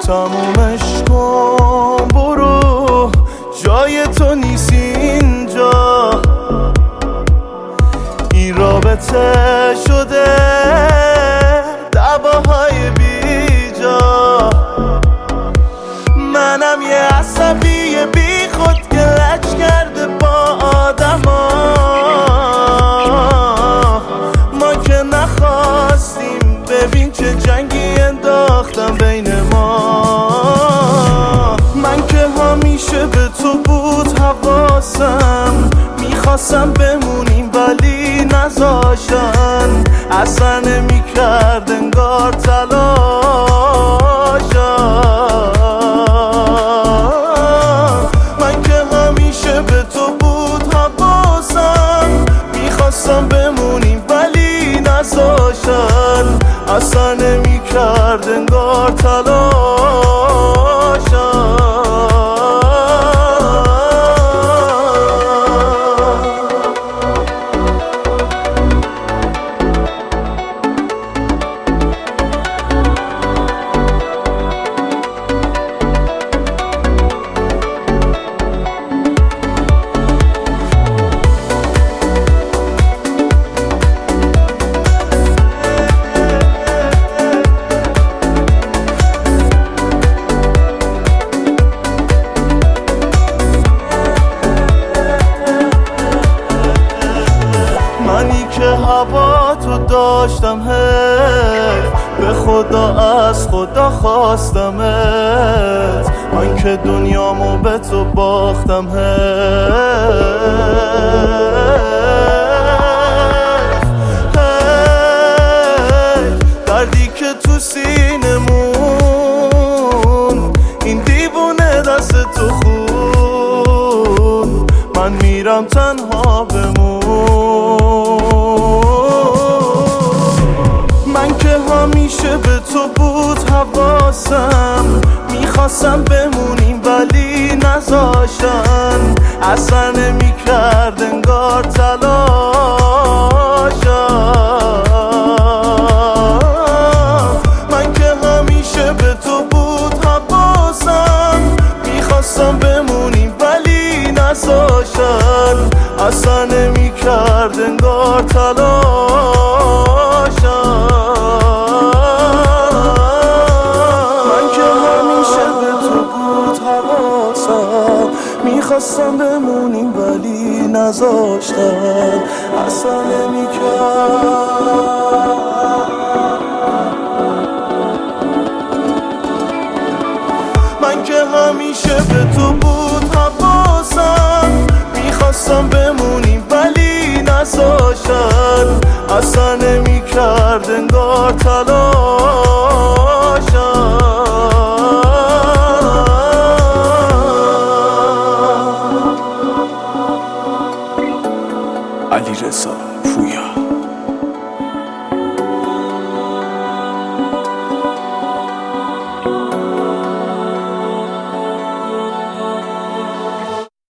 تمومش کن برو، جای تو نیست اینجا. این رابطه شده دعواهای بیجا. منم یه عصبی بی خود که لج کرده با آدما. ما که نخواستیم، ببین چه جنگی انداختم بین ما. من که همیشه به تو بود حواسم، میخواستم بمونیم ولی نذاشتن. اصلا نمیکرد انگار تلاشم. من که همیشه به تو بود حواسم، میخواستم بمونیم ولی نذاشتن. اصلا نمیکرد انگار تلاشم. منی که هوا تو داشتم به خدا از خدا خواستمت. من که دنیامو به تو باختم دردی که تو سینمون، این دیوونه دست تو خون. من میرم تنها بمون. من که همیشه به تو بود حواسم، میخواستم بمونیم ولی نذاشتن. اصلا نمیکرد انگار تلاشم. من که همیشه به تو بود حواسم، میخواستم بمونیم ولی نذاشتن. اصلا نمیکرد انگار تلاشم. میخواستم بمونیم ولی نذاشتن. اصلا نمیکرد. من که همیشه به تو بود حواسم، میخواستم بمونیم ولی نذاشتن. اصلا نمیکرد انگار تلاش.